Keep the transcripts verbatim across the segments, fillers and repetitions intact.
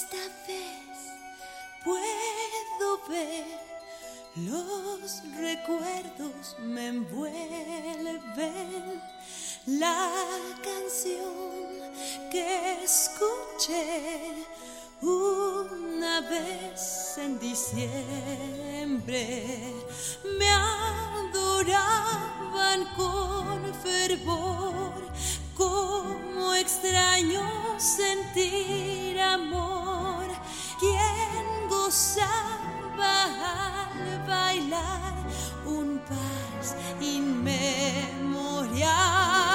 Esta vez puedo ver, los recuerdos me envuelven. La canción que escuché una vez en diciembre, me adoraban con fervor. Como extraño sentir amor, quien gozaba al bailar un vals inmemorial.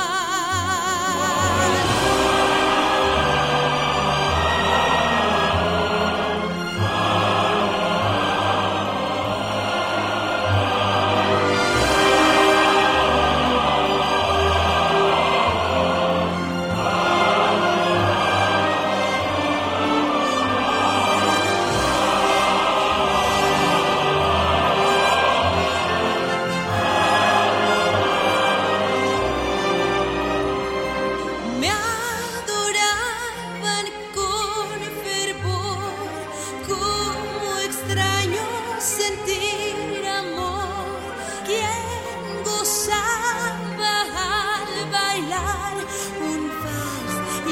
Sentir amor, quien gozaba al bailar un vals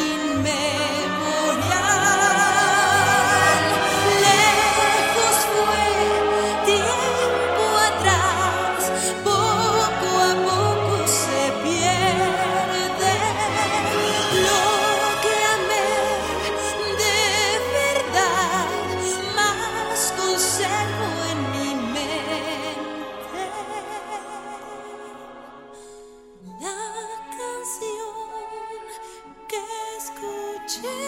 inmemorial. Lejos fue tiempo atrás, poco a poco se pierde lo que amé de verdad, más conservo en mi mente la canción que escuché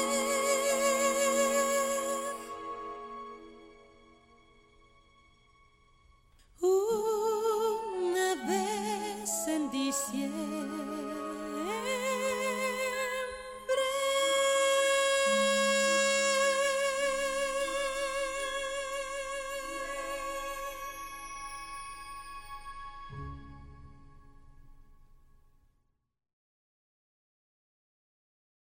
una vez en diciembre.